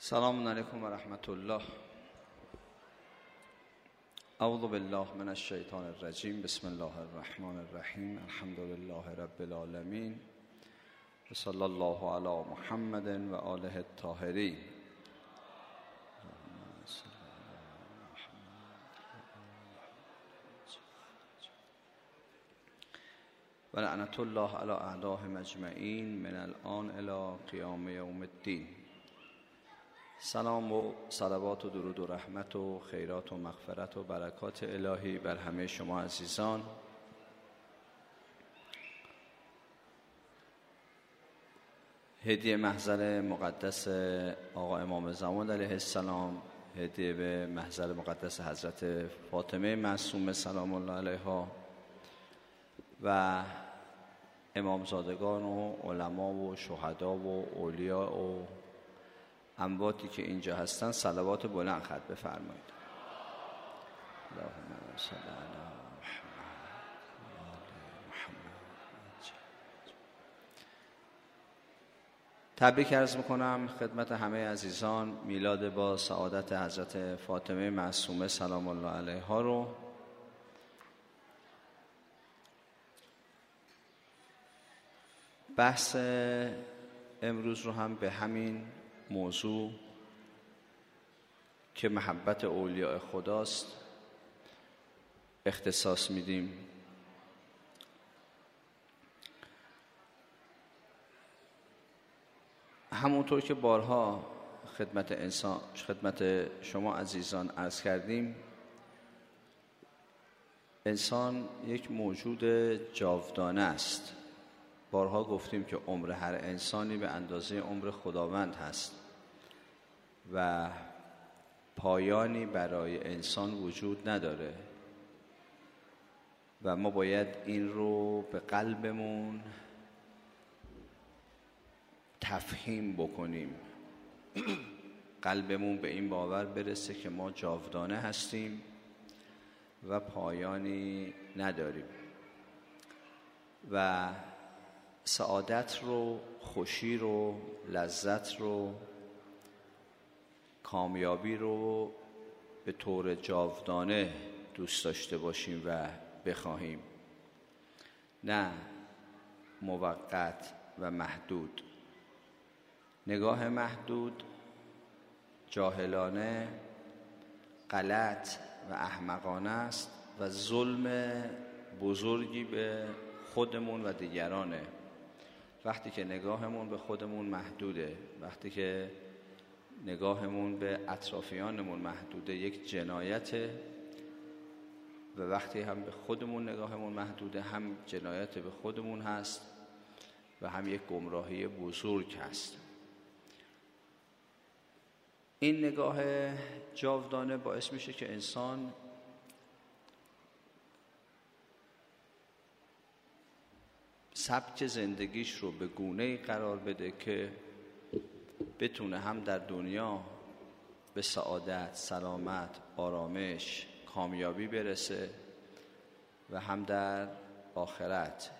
سلام علیکم و رحمت الله. اعوذ بالله من الشیطان الرجیم. بسم الله الرحمن الرحیم. الحمد لله رب العالمین و صلی الله علی محمد و آله الطاهرین. و لعنت الله علی اعدائهم اجمعین من الآن الی قیام یوم الدین. سلام و صلوات و درود و رحمت و خیرات و مغفرت و برکات الهی بر همه شما عزیزان. هدیه محضر مقدس آقا امام زمان علیه السلام، هدیه به محضر مقدس حضرت فاطمه معصومه سلام الله علیها و امامزادگان و علما و شهدا و اولیاء و امواتی که اینجا هستن صلوات بلند خط بفرمایید. اللهم صل علی محمد. تبریک عرض میکنم خدمت همه عزیزان میلاد با سعادت حضرت فاطمه معصومه سلام الله علیها رو. بحث امروز رو هم به همین موضوع که محبت اولیاء خداست اختصاص میدیم. همونطور که بارها خدمت شما عزیزان عرض کردیم، انسان یک موجود جاودانه است. بارها گفتیم که عمر هر انسانی به اندازه عمر خداوند هست و پایانی برای انسان وجود نداره و ما باید این رو به قلبمون تفهیم بکنیم. قلبمون به این باور برسه که ما جاودانه هستیم و پایانی نداریم و سعادت رو، خوشی رو، لذت رو، کامیابی رو به طور جاودانه دوست داشته باشیم و بخواهیم، نه موقت و محدود. نگاه محدود جاهلانه، غلط و احمقانه است و ظلم بزرگی به خودمون و دیگرانه. وقتی که نگاهمون به خودمون محدوده، وقتی که نگاهمون به اطرافیانمون محدوده، یک جنایته و وقتی هم به خودمون نگاهمون محدوده، هم جنایت به خودمون هست و هم یک گمراهی بزرگ هست. این نگاه جاودانه باعث میشه که انسان سبک زندگیش رو به گونه‌ای قرار بده که بتونه هم در دنیا به سعادت، سلامت، آرامش، کامیابی برسه و هم در آخرت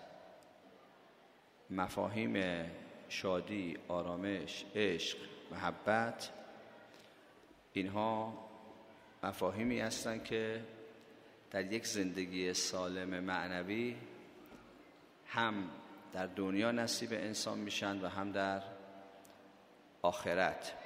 مفاهیم شادی، آرامش، عشق، محبت، اینها مفاهیمی هستند که در یک زندگی سالم معنوی هم در دنیا نصیب انسان میشن و هم در آخرت.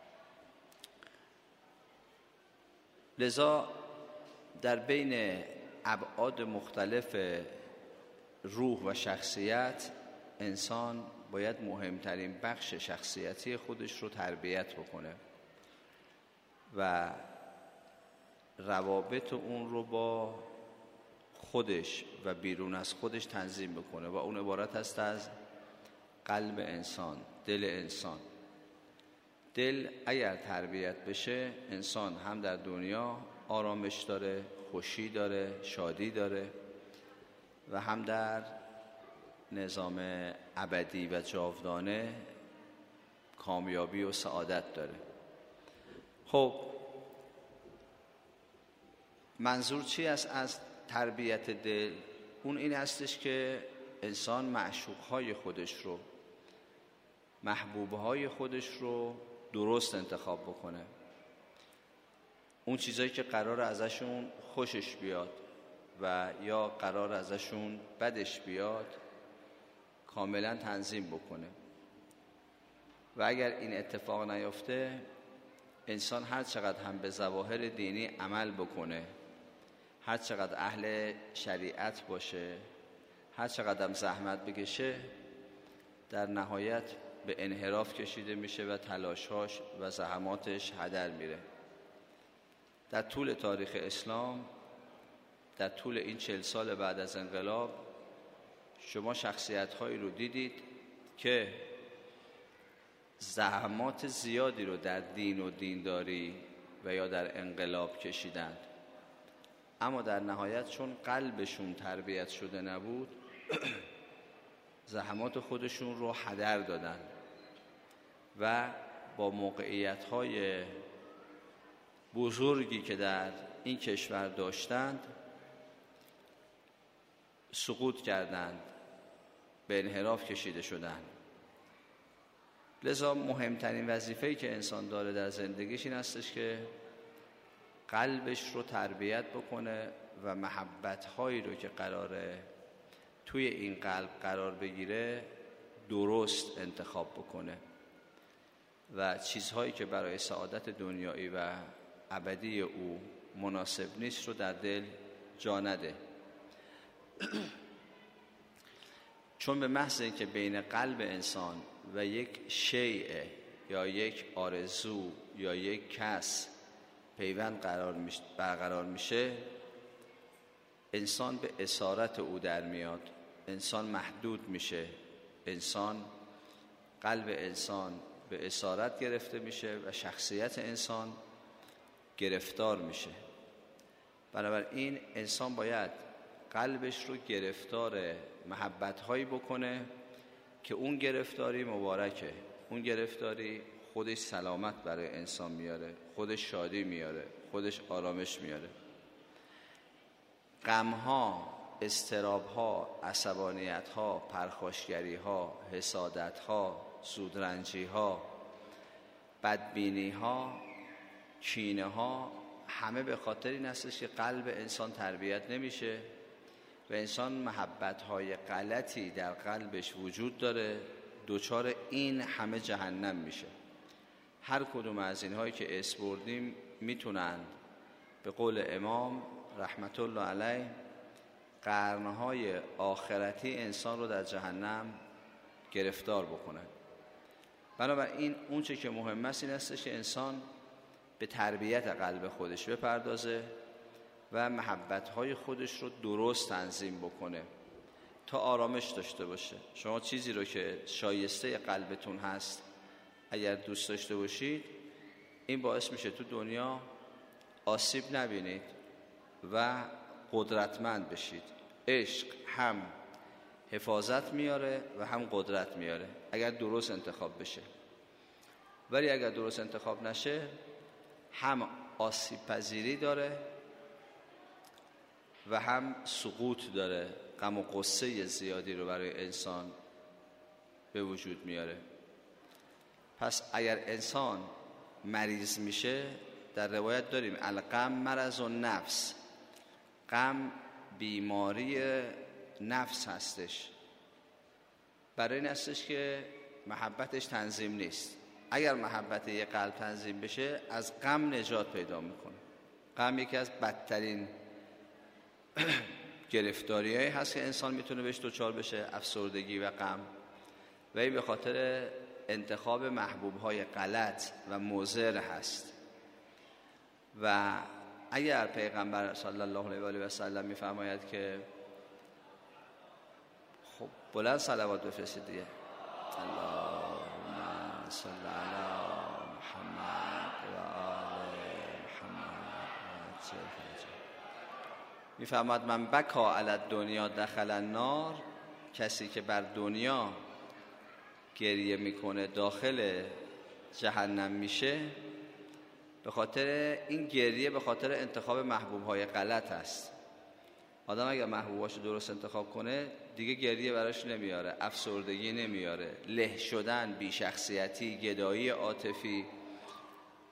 لذا در بین ابعاد مختلف روح و شخصیت، انسان باید مهمترین بخش شخصیتی خودش رو تربیت بکنه و روابط اون رو با خودش و بیرون از خودش تنظیم بکنه و اون عبارت است از قلب انسان، دل انسان. دل اگر تربیت بشه، انسان هم در دنیا آرامش داره، خوشی داره، شادی داره و هم در نظام ابدی و جاودانه کامیابی و سعادت داره. خب منظور چی است از تربیت دل؟ اون این هستش که انسان معشوقهای خودش رو، محبوبهای خودش رو درست انتخاب بکنه. اون چیزایی که قرار ازشون خوشش بیاد و یا قرار ازشون بدش بیاد کاملا تنظیم بکنه. و اگر این اتفاق نیفته، انسان هر چقدر هم به ظواهر دینی عمل بکنه، هر چقدر اهل شریعت باشه، هر چقدر هم زحمت بکشه، در نهایت به انحراف کشیده میشه و تلاشهاش و زحماتش هدر میره. در طول تاریخ اسلام، در طول این 40 سال بعد از انقلاب، شما شخصیت‌هایی رو دیدید که زحمات زیادی رو در دین و دینداری و یا در انقلاب کشیدند، اما در نهایت چون قلبشون تربیت شده نبود زحمات خودشون رو هدر دادن و با موقعیت‌های بزرگی که در این کشور داشتند سقوط کردند، به انحراف کشیده شدند. لذا مهمترین وظیفه‌ای که انسان داره در زندگیش این هستش که قلبش رو تربیت بکنه و محبت‌هایی رو که قراره توی این قلب قرار بگیره درست انتخاب بکنه و چیزهایی که برای سعادت دنیایی و ابدی او مناسب نیست رو در دل جا نده. چون به محض اینکه بین قلب انسان و یک شیء یا یک آرزو یا یک کس پیوند برقرار میشه، انسان به اسارت او در میاد، انسان محدود میشه، قلب انسان به اسارت گرفته میشه و شخصیت انسان گرفتار میشه. بنابراین انسان باید قلبش رو گرفتار محبت‌هایی بکنه که اون گرفتاری مبارکه، اون گرفتاری خودش سلامت برای انسان میاره، خودش شادی میاره، خودش آرامش میاره. غم‌ها، اضطراب‌ها، عصبانیت‌ها، پرخاشگری‌ها، حسادت‌ها، زودرنجی‌ها، بدبینی‌ها، کینه‌ها همه به خاطر این هستش که قلب انسان تربیت نمیشه و انسان محبت‌های غلطی در قلبش وجود داره، دوچار این همه جهنم میشه. هر کدوم از اینهایی که اسم بردیم میتونن به قول امام رحمت الله علیه قرنهای آخرتی انسان رو در جهنم گرفتار بکنن. بنابراین اون چه که مهم است این هستش که انسان به تربیت قلب خودش بپردازه و محبت‌های خودش رو درست تنظیم بکنه تا آرامش داشته باشه. شما چیزی رو که شایسته قلبتون هست اگر دوست داشته باشید، این باعث میشه تو دنیا آسیب نبینید و قدرتمند بشید. عشق هم حفاظت میاره و هم قدرت میاره اگر درست انتخاب بشه، ولی اگر درست انتخاب نشه هم آسیب پذیری داره و هم سقوط داره، غم و غصه زیادی رو برای انسان به وجود میاره. پس اگر انسان مریض میشه، در روایت داریم الغم مرض النفس، غم بیماری نفس هستش، برای این هستش که محبتش تنظیم نیست. اگر محبت یه قلب تنظیم بشه از غم نجات پیدا میکنه. غم یکی از بدترین گرفتاری‌هایی هست که انسان میتونه بهش دچار بشه، افسردگی و غم، و این به خاطر انتخاب محبوب‌های غلط و مضر هست. و اگر پیغمبر صلی الله علیه و سلم میفرماید که خب بلند صلوات بفرستید دیگه، اللهم صل علی محمد و آل محمد، میفرماید من بکا علی الدنیا دخل النار، کسی که بر دنیا گریه میکنه داخل جهنم میشه. به خاطر این گریه به خاطر انتخاب محبوبهای غلط است. آدم اگر محبوباشو درست انتخاب کنه دیگه گریه براش نمیاره، افسردگی نمیاره، له شدن، بیشخصیتی، گدایی عاطفی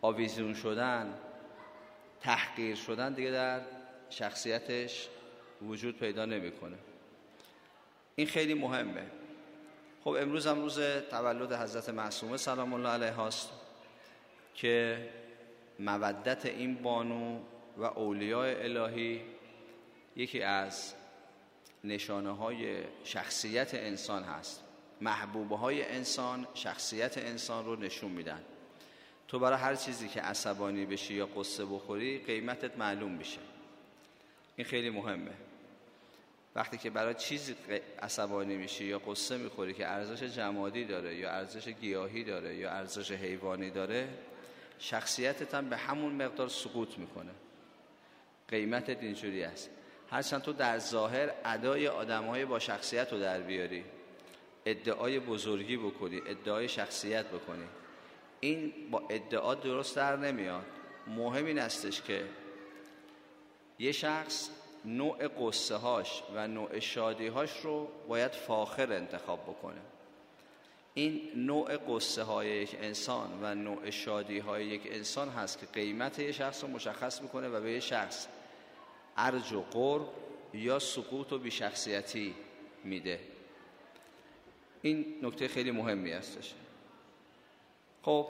آویزون شدن، تحقیر شدن دیگه در شخصیتش وجود پیدا نمیکنه. این خیلی مهمه. خب امروز هم روز تولد حضرت معصومه سلام الله علیها است که مودت این بانو و اولیاء الهی یکی از نشانه های شخصیت انسان هست. محبوبه های انسان شخصیت انسان رو نشون میدن. تو برای هر چیزی که عصبانی بشی یا قصه بخوری قیمتت معلوم میشه. این خیلی مهمه. وقتی که برای چیزی عصبانی میشی یا قصه میخوری که ارزش جمادی داره یا ارزش گیاهی داره یا ارزش حیوانی داره، شخصیتت هم به همون مقدار سقوط میکنه. قیمتت اینجوری است. هرچند تو در ظاهر ادای آدمهای با شخصیت رو در بیاری، ادعای بزرگی بکنی، ادعای شخصیت بکنی، این با ادعا درست در نمیاد. مهم این استش که یه شخص نوع قصه هاش و نوع شادی هاش رو باید فاخر انتخاب بکنه. این نوع قصه های یک انسان و نوع شادی های یک انسان هست که قیمت یک شخص رو مشخص میکنه و به یک شخص ارج و قرب یا سقوط و بیشخصیتی میده. این نکته خیلی مهمی هستش. خب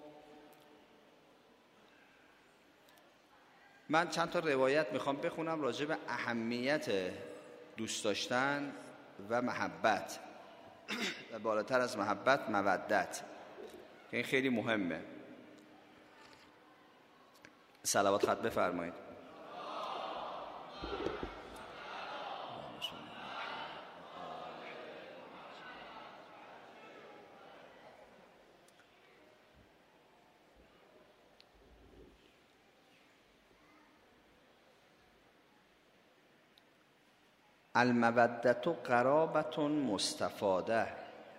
من چند تا روایت میخوام بخونم راجع به اهمیت دوست داشتن و محبت و بالاتر از محبت مودت. این خیلی مهمه. صلوات خط بفرمایید. المودت قرابة مستفاده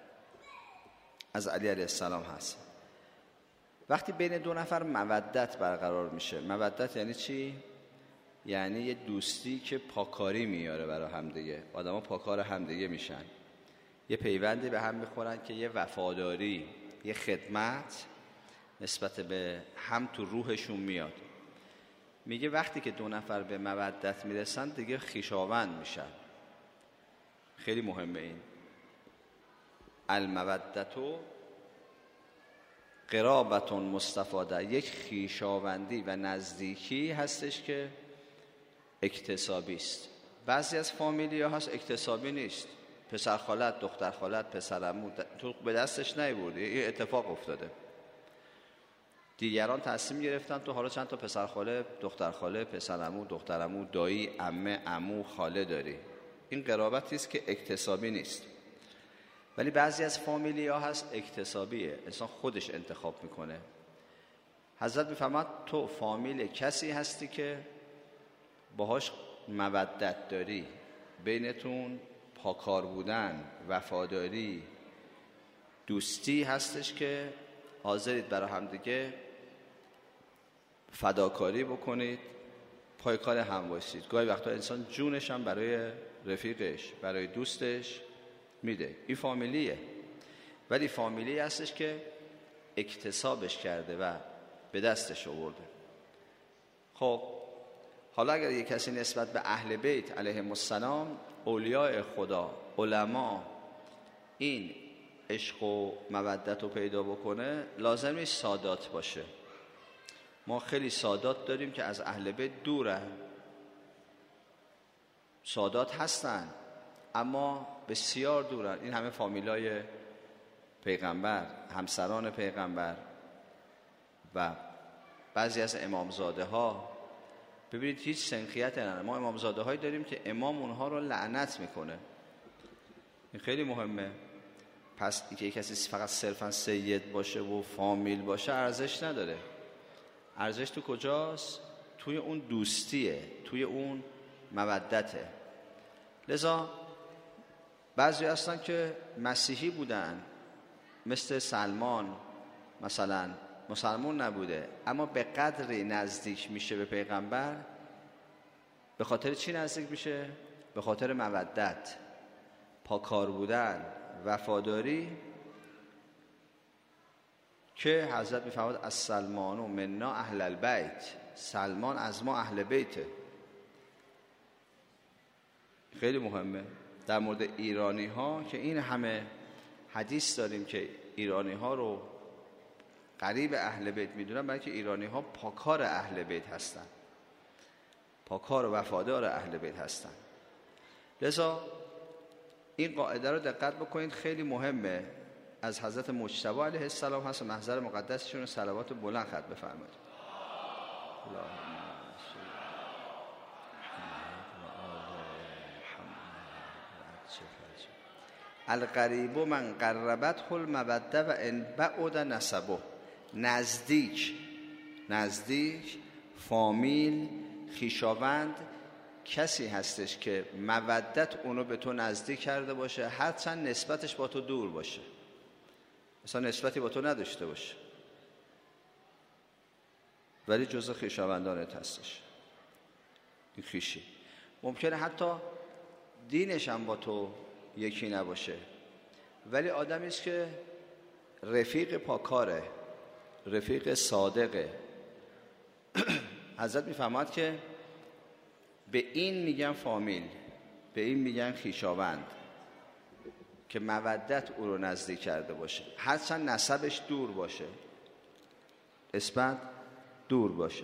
از علی علیه السلام هست. وقتی بین دو نفر مودت برقرار میشه، مودت یعنی چی؟ یعنی یه دوستی که پاکاری میاره برای همدیگه. آدما پاکار همدیگه میشن، یه پیوندی به هم میخورن که یه وفاداری، یه خدمت نسبت به هم تو روحشون میاد. میگه وقتی که دو نفر به مودت میرسن دیگه خویشاوند میشن. خیلی مهمه این. المودت قرابة مستفاده، یک خویشاوندی و نزدیکی هستش که اکتسابی است. بعضی از فامیلیا هست اکتسابی نیست. پسر خالت، دختر خالت، پسر عمو تو به دستش نیوردی، این اتفاق افتاده. دیگران تصمیم گرفتن تو حالا چند تا پسر خاله، دختر خاله، پسر عمو، دختر عمو، دایی، عمه، عمو، خاله داری. این قرابتی است که اکتسابی نیست. ولی بعضی از فامیلیا هست اکتسابیه، انسان خودش انتخاب میکنه. حضرت میفرماد تو فامیل کسی هستی که باهاش مودت داری، بینتون پاکار بودن، وفاداری، دوستی هستش که حاضرید برای هم دیگه فداکاری بکنید، پای کار هم باشید. گاهی وقتا انسان جونش هم برای رفیقش، برای دوستش میده. این فامیلیه. ولی فامیلی هستش که اکتسابش کرده و به دستش آورده. خب حالا اگر یک کسی نسبت به اهل بیت علیهم السلام، اولیاء خدا، علما، این عشق و مودت رو پیدا بکنه، لازم نیست سادات باشه. ما خیلی سادات داریم که از اهل بیت دورن. سادات هستن اما بسیار دورن. این همه فامیلای پیغمبر، همسران پیغمبر و بعضی از امامزاده ها، ببینید هیچ سنخیت ندارن. ما امامزاده هایی داریم که امام اونها رو لعنت میکنه. این خیلی مهمه. پس اینکه کسی فقط صرفا سید باشه و فامیل باشه ارزش نداره. ارزش تو کجاست؟ توی اون دوستیه، توی اون مودته. لذا بعضی هستن که مسیحی بودن، مثل سلمان مثلا مسلمان نبوده، اما به قدری نزدیک میشه به پیغمبر. به خاطر چی نزدیک میشه؟ به خاطر مودت، پاکار بودن، وفاداری، که حضرت میفرماد از سلمان و منا اهل البیت، سلمان از ما اهل بیته. خیلی مهمه در مورد ایرانی ها که این همه حدیث داریم که ایرانی ها رو قریب اهل بیت میدونن، بلکه ایرانی ها پاکار اهل بیت هستن، پاکار و وفادار اهل بیت هستن. لذا این قاعده رو دقت بکنید، خیلی مهمه. از حضرت مجتبی علیه السلام هست و محضر مقدسشون صلوات بلند ختم بفرمایید. القریب من قربته الموده و ان بعد نسبه. نزدیک فامیل، خویشاوند کسی هستش که مودت اونو به تو نزدیک کرده باشه، هرچند نسبتش با تو دور باشه، مثلا نسبتی با تو نداشته باشه، ولی جزء خویشاوندانت هستش. این خویشی ممکنه حتی دینش هم با تو یکی نباشه، ولی آدمی است که رفیق پاکاره، رفیق صادقه. حضرت میفرماد که به این میگن فامیل، به این میگن خویشاوند که مودت او رو نزدیک کرده باشه، هرچند نسبش دور باشه، نسبت دور باشه.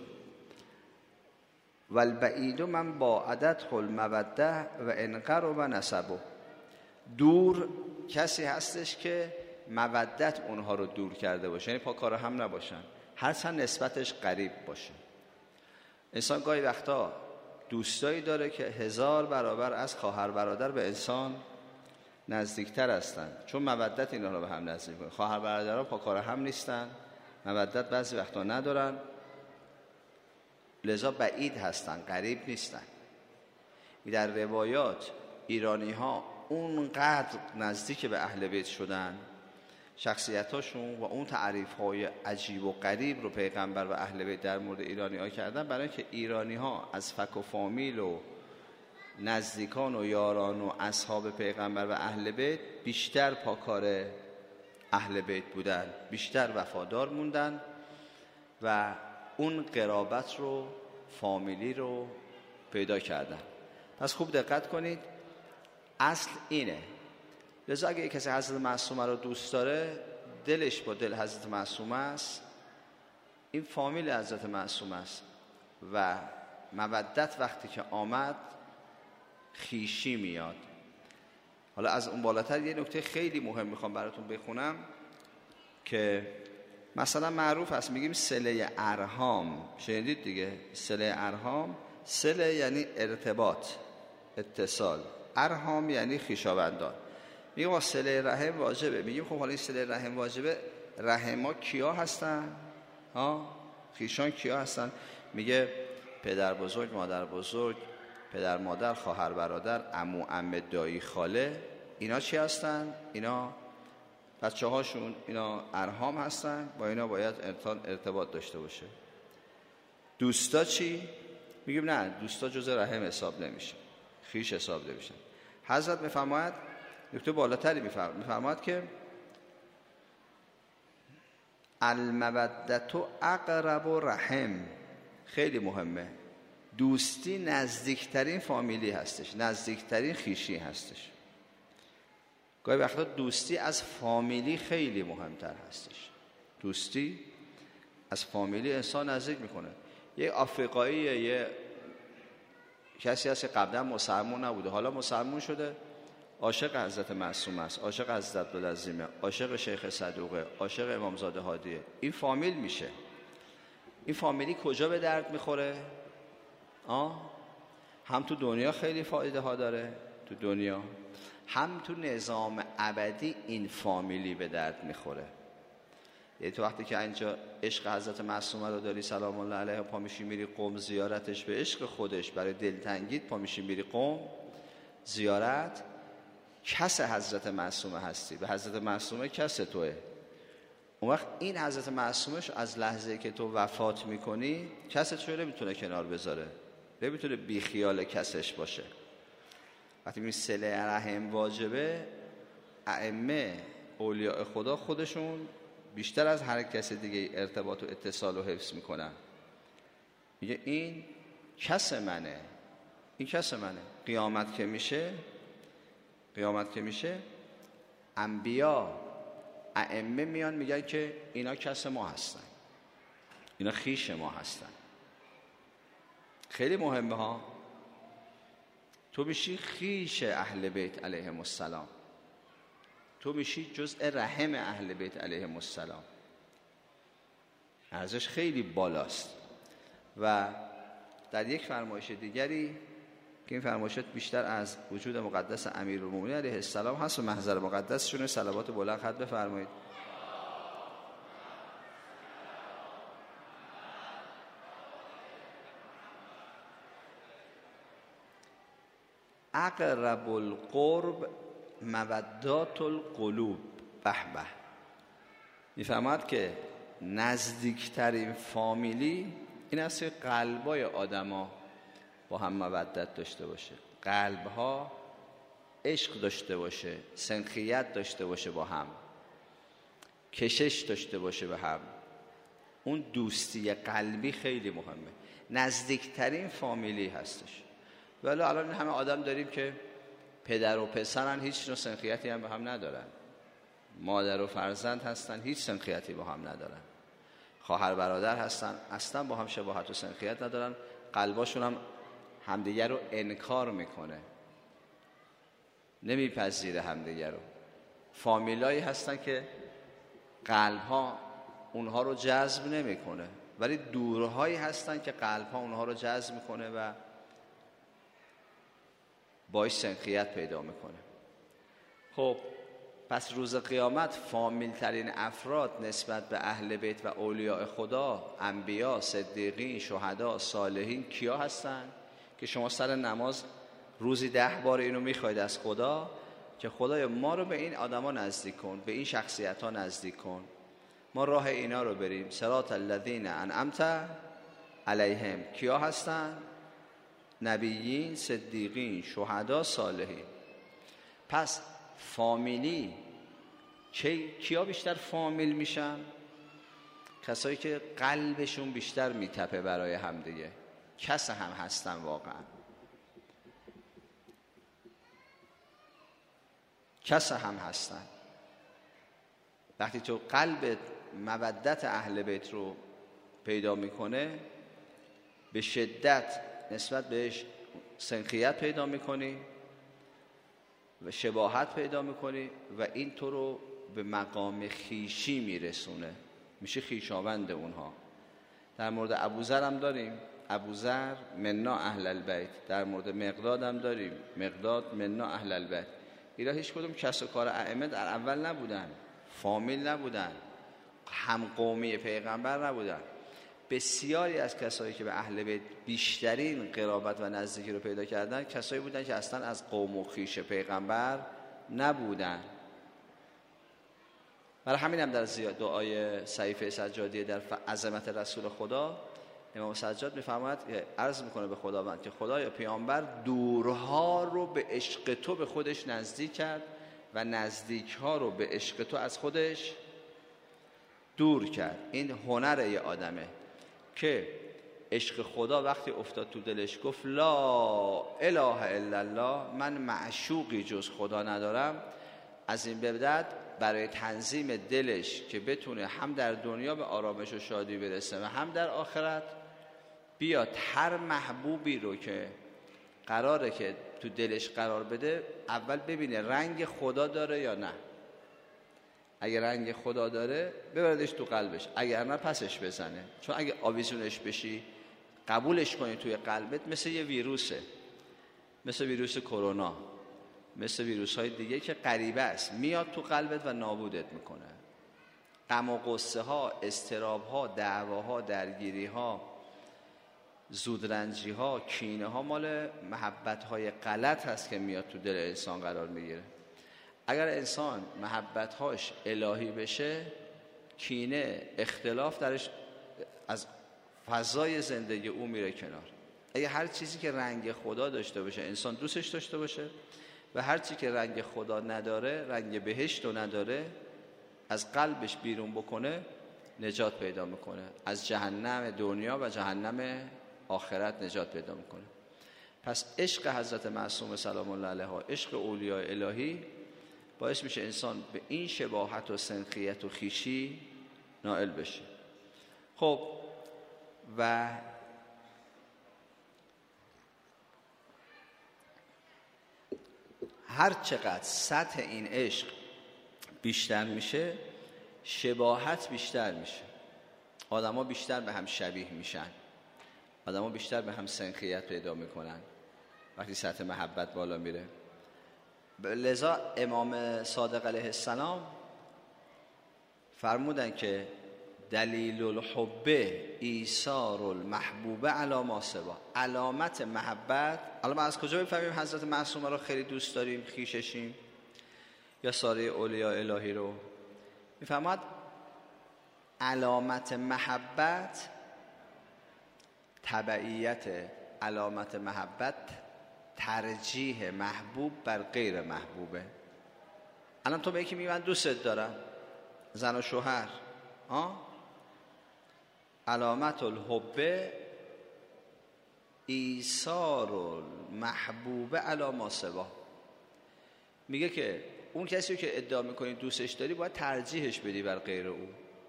والبعید من باعدته الموده و ان قرب نسبه. دور کسی هستش که مودت اونها رو دور کرده باشه، یعنی پاکار هم نباشن، هرچند نسبتش قریب باشه. انسان گاهی وقتا دوستایی داره که 1000 برابر از خواهر برادر به انسان نزدیکتر هستن، چون مودت اینا رو به هم نزدیک کنه. خواهر برادرها پاکار هم نیستن، مودت بعضی وقتا ندارن، لذا بعید هستن، قریب نیستن. در روایات ایرانی ها اونقدر نزدیک به اهل بیت شدن، شخصیتاشون و اون تعریف‌های عجیب و غریب رو پیغمبر و اهل بیت در مورد ایرانی ها کردن، برای اینکه ایرانی ها از فک و فامیل و نزدیکان و یاران و اصحاب پیغمبر و اهل بیت بیشتر پاکار اهل بیت بودن، بیشتر وفادار موندن و اون قرابت رو، فامیلی رو پیدا کردن. پس خوب دقت کنید، اصل اینه. لذا اگه کسی حضرت معصومه رو دوست داره، دلش با دل حضرت معصومه است، این فامیل حضرت معصومه است و مودت وقتی که آمد خویشی میاد. حالا از اون بالاتر یه نکته خیلی مهم میخوام براتون بخونم که مثلا معروف است، میگیم صله ارحام، شنیدید دیگه؟ صله ارحام، صله یعنی ارتباط، اتصال، ارحام یعنی خویشاوندان. میگیم صله رحم واجبه. میگیم خب حالا این صله رحم واجبه، رحم ها کیا هستن؟ خویشان کیا هستن؟ میگه پدر بزرگ، مادر بزرگ، پدر مادر، خواهر برادر، عمو عمه، دایی خاله، اینا چی هستن؟ اینا بچه هاشون، اینا ارحام هستن، با اینا باید ارتباط داشته باشه. دوستا چی؟ میگیم نه، دوستا جزء رحم حساب نمیشه، خویش حساب نمیشن. حضرت میفرماید نکته بالاتری میفرماید که المودة اقرب رحم. خیلی مهمه، دوستی نزدیکترین فامیلی هستش، نزدیکترین خویشی هستش. گاهی وقتا دوستی از فامیلی خیلی مهمتر هستش. دوستی از فامیلی انسان نزدیک میکنه. یه آفریقایی، یه کسی هست که قبلا مسلمان نبوده، حالا مسلمان شده، عاشق حضرت معصوم است، عاشق حضرت عبدالعظیمه، عاشق شیخ صدوقه، عاشق امامزاده هادیه. این فامیل میشه. این فامیلی کجا به درد میخوره؟ هم تو دنیا خیلی فایده ها داره، تو دنیا، هم تو نظام ابدی این فامیلی به درد میخوره. یعنی تو وقتی که اینجا عشق حضرت معصومه رو داری سلام الله علیها، پا میشی میری قم زیارتش، به عشق خودش برای دلتنگیت پا میشی میری قم زیارت، کس حضرت معصومه هستی، به حضرت معصومه کس توه. اون وقت این حضرت معصومش از لحظه که تو وفات میکنی، کس تو نمیتونه کنار بذاره، نمیتونه بی خیال کسش باشه. وقتی میگیم صله رحم واجبه، ائمه اولیاء خدا خودشون بیشتر از هر کس دیگه ارتباط و اتصال و حفظ میکنم. میگه این کس منه، این کس منه. قیامت که میشه انبیا ائمه میان میگن که اینا کس ما هستن، اینا خیش ما هستن. خیلی مهمه ها. تو میشی خیش اهل بیت علیهم السلام، تو میشی جزء رحم اهل بیت علیهم السلام. ارزش خیلی بالاست. و در یک فرمایش دیگری که این فرمایشات بیشتر از وجود مقدس امیرالمومنین علیه السلام هست و محضر مقدسشون، صلوات بلند خط بفرمایید. اقرب القرب مودات القلوب. به به. میفهمد که نزدیکترین فامیلی این است که قلبای آدما با هم مودت داشته باشه، قلبها عشق داشته باشه، سنخیت داشته باشه، با هم کشش داشته باشه به هم. اون دوستی قلبی خیلی مهمه، نزدیکترین فامیلی هستش. ولی الان همه آدم داریم که پدر و پسرن، هیچ نوع سنخیتی هم با هم ندارن. مادر و فرزند هستن، هیچ سنخیتی با هم ندارن. خواهر برادر هستن، اصلا با هم شباهت و سنخیت ندارن. قلباشون هم همدیگر رو انکار میکنه، نمیپذیره همدیگر رو. فامیلایی هستن که قلبها اونها رو جذب نمیکنه، ولی دورهایی هستن که قلبها اونها رو جذب میکنه و باعث سنخیت پیدا میکنه. خب پس روز قیامت فامیل ترین افراد نسبت به اهل بیت و اولیاء خدا، انبیا، صدیقین، شهدا، صالحین کیا هستن؟ که شما سر نماز روزی 10 بار اینو میخواید از خدا که خدای ما رو به این آدما نزدیک کن، به این شخصیت ها نزدیک کن، ما راه اینا رو بریم. صراط الذین انعمت علیهم. کیا هستن؟ نبیین، صدیقین، شهدا، صالحین. پس فامیلی کیا بیشتر فامیل میشن؟ کسایی که قلبشون بیشتر میتپه برای همدیگه، کس هم هستن واقعا، کس هم هستن. وقتی تو قلبت مودت اهل بیت رو پیدا میکنه، به شدت نسبت بهش سنخیت پیدا میکنی و شباهت پیدا میکنی و این تو رو به مقام خیشی میرسونه، میشه خیشاوند اونها. در مورد ابوذر هم داریم، ابوذر منا اهل البیت. در مورد مقداد هم داریم، مقداد منا اهل البیت. اینا هیچ کدوم کس و کار ائمه در اول نبودن، فامیل نبودن، هم قومی پیغمبر نبودن. بسیاری از کسایی که به اهل بیت بیشترین قرابت و نزدیکی رو پیدا کردن کسایی بودن که اصلا از قوم و خویش پیغمبر نبودن. برای همین هم در دعای صحیفه سجادیه در عظمت رسول خدا، امام سجاد میفرماید، عرض میکنه به خداوند که خدایا پیامبر دورها رو به عشق تو به خودش نزدیک کرد و نزدیکها رو به عشق تو از خودش دور کرد. این هنر یه آدمه که عشق خدا وقتی افتاد تو دلش گفت لا اله الا الله، من معشوقی جز خدا ندارم، از این به بعد برای تنظیم دلش که بتونه هم در دنیا به آرامش و شادی برسه و هم در آخرت، بیاد هر محبوبی رو که قراره که تو دلش قرار بده اول ببینه رنگ خدا داره یا نه. اگر رنگ خدا داره ببردش تو قلبش، اگر نه پسش بزنه. چون اگه آویزونش بشی قبولش کنی توی قلبت، مثل یه ویروسه، مثل ویروس کرونا، مثل ویروس های دیگه که غریبه است، میاد تو قلبت و نابودت میکنه. غم و غصه ها، اضطراب ها، دعواها، درگیری ها، زودرنجی ها، کینه ها مال محبت های غلط هست که میاد تو دل انسان قرار میگیره. اگر انسان محبت‌هاش الهی بشه، کینه، اختلاف درش از فضای زندگی او میره کنار. اگه هر چیزی که رنگ خدا داشته باشه انسان دوستش داشته باشه و هر چیزی که رنگ خدا نداره، رنگ بهشت رو نداره، از قلبش بیرون بکنه نجات پیدا میکنه، از جهنم دنیا و جهنم آخرت نجات پیدا میکنه. پس عشق حضرت معصومه سلام الله علیها، عشق اولیاء الهی باعث میشه انسان به این شباهت و سنخیت و خویشی نائل بشه. خب و هر چقدر سطح این عشق بیشتر میشه شباهت بیشتر میشه، آدم ها بیشتر به هم شبیه میشن، آدم ها بیشتر به هم سنخیت پیدا میکنن وقتی سطح محبت بالا میره. لذا امام صادق علیه السلام فرمودن که دلیل الحب ایثار المحبوب علی ما سوا. علامت محبت، الان ما از کجا بفهمیم حضرت معصومه رو خیلی دوست داریم، خویششیم، یا سایر اولیاء الهی رو؟ میفهمد علامت محبت تبعیت، علامت محبت ترجیح محبوب بر غیر محبوبه. الان تو به یکی میگی من دوستت دارم، زن و شوهر، علامت الحب ایثار المحبوب علی ما سوا. میگه که اون کسی که ادعا میکنی دوستش داری باید ترجیحش بدی بر غیر او.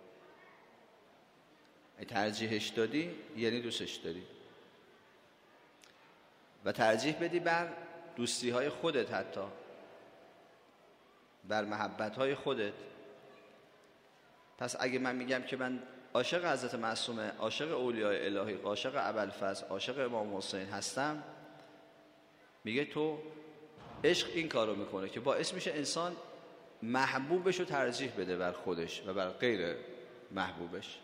ترجیحش دادی یعنی دوستش داری، و ترجیح بدی بر دوستی های خودت، حتی بر محبت های خودت. پس اگه من میگم که من عاشق حضرت معصومه، عاشق اولیاء الهی، عاشق ابوالفضل، عاشق امام حسین هستم، میگه تو عشق این کارو میکنه که باعث میشه انسان محبوبش رو ترجیح بده بر خودش و بر غیر محبوبش.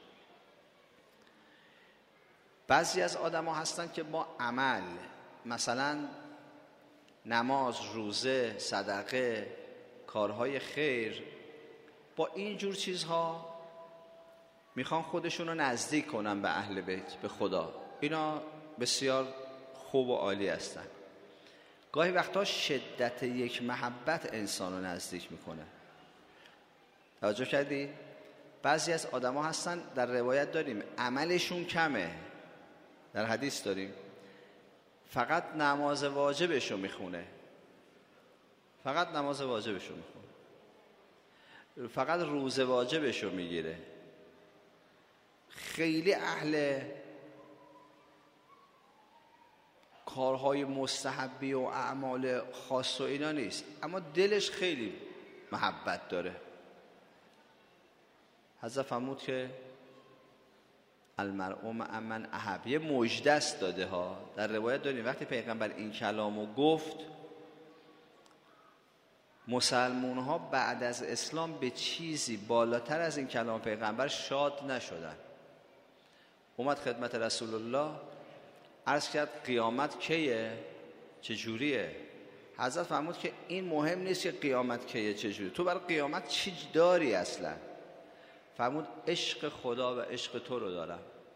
بعضی از آدم ها هستن که با عمل، مثلا نماز، روزه، صدقه، کارهای خیر، با این جور چیزها میخوان خودشون رو نزدیک کنن به اهل بیت، به خدا. اینا بسیار خوب و عالی هستن. گاهی وقتا شدت یک محبت انسان رو نزدیک میکنه. توجه کردی؟ بعضی از آدم ها هستن، در روایت داریم عملشون کمه، در حدیث داریم فقط نماز واجبشو میخونه، فقط نماز واجبشو میخونه، فقط روزه واجبشو میگیره، خیلی اهل کارهای مستحبی و اعمال خاص و اینا نیست، اما دلش خیلی محبت داره. حضرت فرمود که المرء مع من احب. یه مژدست داده ها، در روایت داریم وقتی پیغمبر این کلامو گفت، مسلمون ها بعد از اسلام به چیزی بالاتر از این کلام پیغمبر شاد نشدن. اومد خدمت رسول الله، عرض کرد قیامت کیه؟ چجوریه؟ حضرت فرمود که این مهم نیست که قیامت کیه چجوری، تو برای قیامت چی داری اصلا؟ فرمود عشق خدا و عشق تو رو دارم.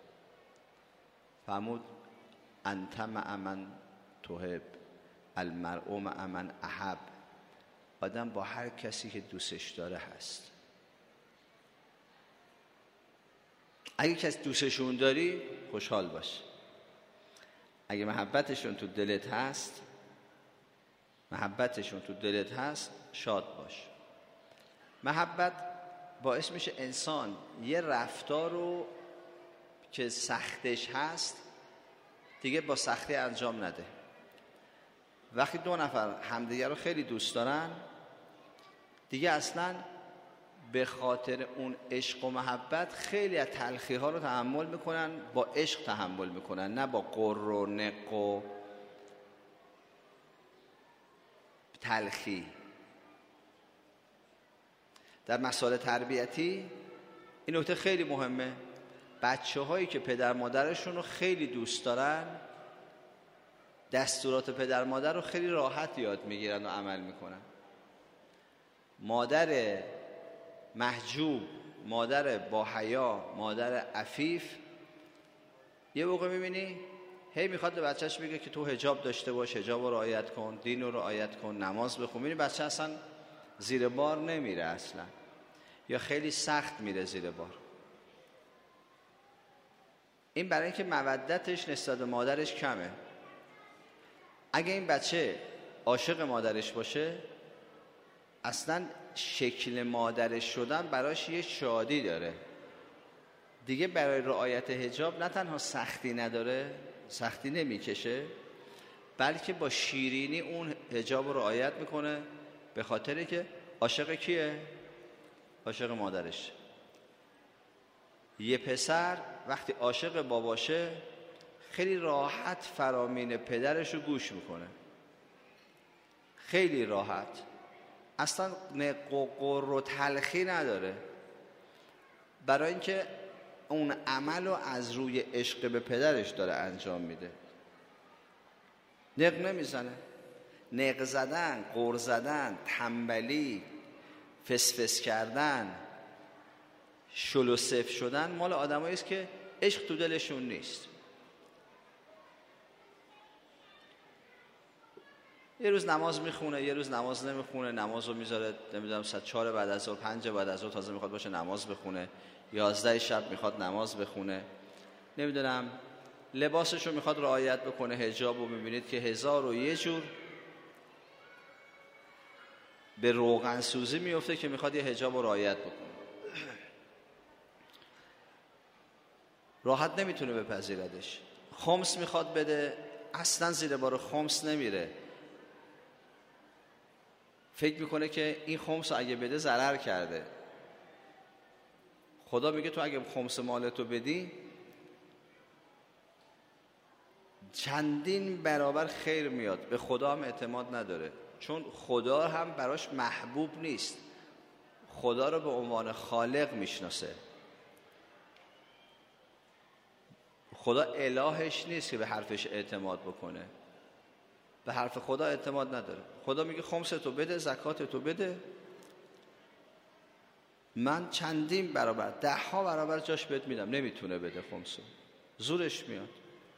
فرمود انت مع من تحب، المرء مع من احب. آدم با هر کسی که دوستش داره هست. اگه کسی دوستشون داری خوشحال باش، اگه محبتشون تو دلت هست، محبتشون تو دلت هست، شاد باش. محبت باعث میشه انسان یه رفتار رو که سختش هست دیگه با سختی انجام نده. وقتی دو نفر همدیگه رو خیلی دوست دارن، دیگه اصلا به خاطر اون عشق و محبت خیلی از تلخی ها رو تحمل میکنن، با عشق تحمل میکنن، نه با قر و نق و تلخی. در مسائل تربیتی این نکته خیلی مهمه. بچه هایی که پدر مادرشون رو خیلی دوست دارن، دستورات پدر مادر رو خیلی راحت یاد میگیرن و عمل میکنن. مادر محجوب، مادر با حیا، مادر عفیف، یه موقع میبینی هی میخواد به بچهش بگه که تو حجاب داشته باش، حجاب رو رعایت کن، دین رو رعایت کن، نماز بخون. میبینی بچه اصلا زیر بار نمیره اصلا. یا خیلی سخت میره زیر بار. این برای اینکه مودتش نسبت به مادرش کمه. اگه این بچه عاشق مادرش باشه، اصلا شکل مادرش شدن براش یه شادی داره دیگه. برای رعایت حجاب نه تنها سختی نداره، سختی نمیکشه، بلکه با شیرینی اون حجاب رو رعایت میکنه، به خاطری که عاشق کیه؟ عاشق مادرش. یه پسر وقتی عاشق باباشه خیلی راحت فرامین پدرش رو گوش میکنه، خیلی راحت، اصلا نق و قر و تلخی نداره، برای اینکه اون عمل رو از روی عشق به پدرش داره انجام میده. نق نمیزنه. نق زدن، قر زدن، تنبلی، فسفس کردن، شل و سف شدن مال آدمایی است که عشق تو دلشون نیست. یه روز نماز میخونه، یه روز نماز نمیخونه، نماز رو میذاره نمیدونم 4 بعد از ظهر، 5 بعد از ظهر تازه میخواد باشه نماز بخونه، 11 شب میخواد نماز بخونه، نمیدونم لباسش رو میخواد رعایت بکنه، حجاب رو میبینید که 1001 جور به روغن سوزی میفته که میخواد یه حجاب رو رعایت بکنه. راحت نمیتونه بپذیردش. خمس میخواد بده، اصلا زیر بار خمس نمیره، فکر میکنه که این خمس اگه بده ضرر کرده. خدا میگه تو اگه خمس مالتو بدی چندین برابر خیر میاد. به خدا هم اعتماد نداره، چون خدا هم براش محبوب نیست، خدا رو به عنوان خالق میشناسه. خدا الهش نیست که به حرفش اعتماد بکنه، به حرف خدا اعتماد نداره. خدا میگه خمستو بده، زکاتتو بده، من چندین برابر 10 برابر جاش بهت میدم. نمیتونه بده خمسو، زورش میاد.